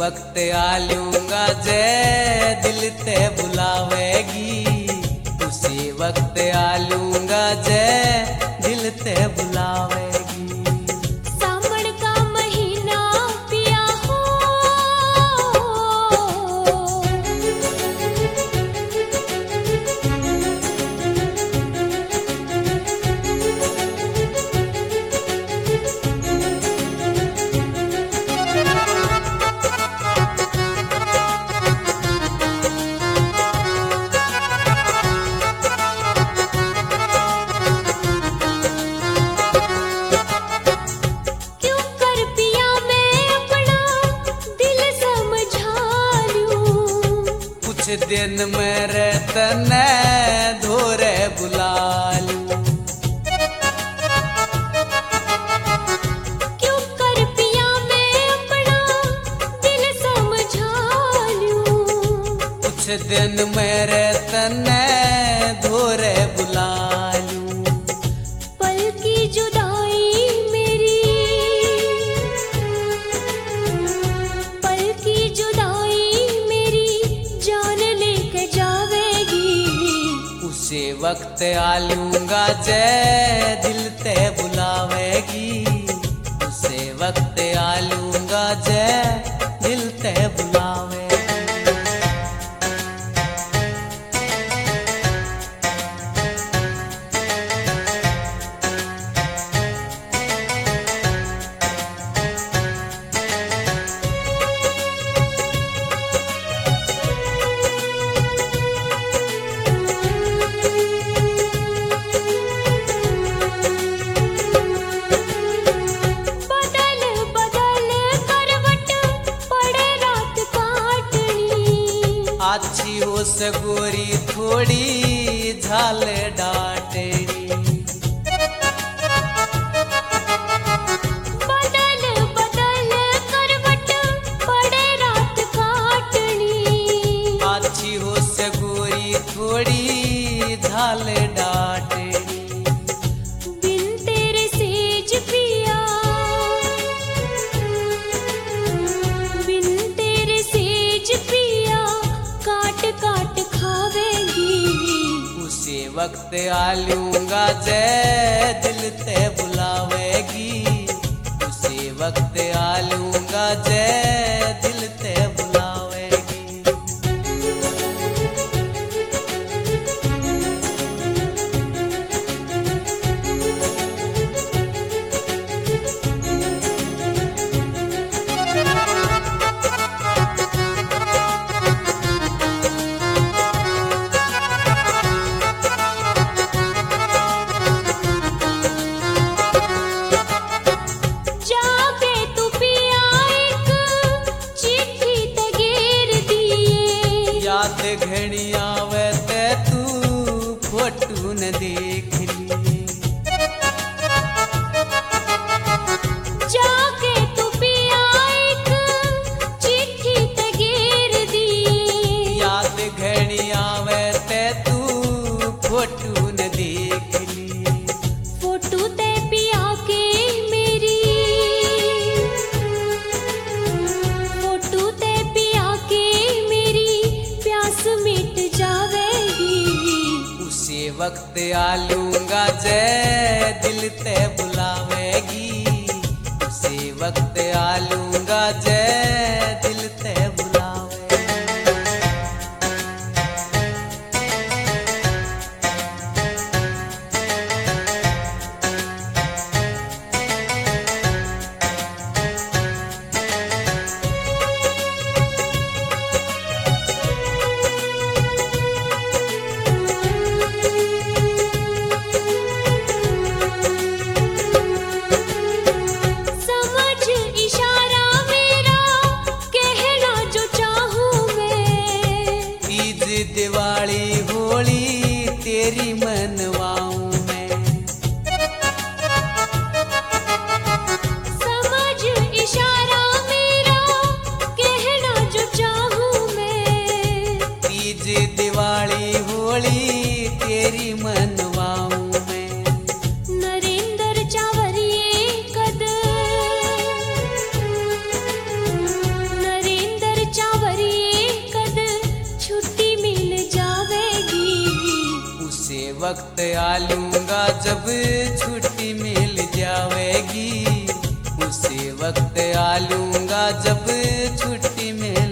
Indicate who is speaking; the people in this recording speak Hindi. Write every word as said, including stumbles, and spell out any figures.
Speaker 1: वक्त आ लूंगा जय दिल ते बुलावेगी, उसी वक्त आ लूंगा जय दिल ते बुलावेगी।
Speaker 2: सावन का महीना पिया हो, क्यों कर पिया मैं अपना दिल समझा लूं,
Speaker 1: कुछ दिन मेरे तने धोरे बुला लूं।
Speaker 2: क्यों कर पिया मैं अपना दिल समझा लूं,
Speaker 1: कुछ दिन मेरे तने धोरे बुला लूं।
Speaker 2: पल की जुदाई मेरी, पल की जुदाई मेरी जान लेके जावेगी,
Speaker 1: उसे वक्त आ लूंगा जय दिल ते बुलावेगी, उसे वक्त आ लूंगा जय दिल ते बुलावेगी।
Speaker 2: बदल बदल करवट पड़े रात काटनी,
Speaker 1: अच्छी हो सगोरी थोड़ी झाल डाटेनी,
Speaker 2: बदल बदल करवट पड़े रात काटनी,
Speaker 1: अच्छी हो सगोरी थोड़ी झाल डाटेनी।
Speaker 2: बिन तेरे सेज पिया, बिन तेरे सेज पिया काट काट खावेगी,
Speaker 1: उसे वक्त आ लूंगा जय दिल ते बुलावेगी, उसे वक्त आ लूंगा जय दिल ते बुलावेगी।
Speaker 2: जाके तू पिया एक चिट्ठी तगेर दिए,
Speaker 1: याद घड़ी आवे ते तू फोटू न देख लिए,
Speaker 2: जाके तू पिया एक चिट्ठी तगेर दिए,
Speaker 1: याद घड़ी आवे ते तू फोटू न देख लिए।
Speaker 2: फोटू ते पिया के मेरी, फोटू ते पिया के मेरी प्यास मिट जावेगी,
Speaker 1: उसे वक्त आ लूंगा जय दिल ते बुलावेगी, उसे वक्त आ लूंगा जय दिल ते बुलावेगी।
Speaker 2: समझ इशारा मेरा कहना जो चाहूं मैं,
Speaker 1: तीज दिवाली होली तेरी मनवाऊं मैं,
Speaker 2: समझ इशारा मेरा कहना जो चाहूं मैं,
Speaker 1: तीज दिवाली होली तेरी मनवाऊं मैं।
Speaker 2: नरेंद्र चावरिए कद, नरेंद्र
Speaker 1: वक्त आ लूंगा जब छुट्टी मिल जाएगी, उसी वक्त आ लूंगा जब छुट्टी मिल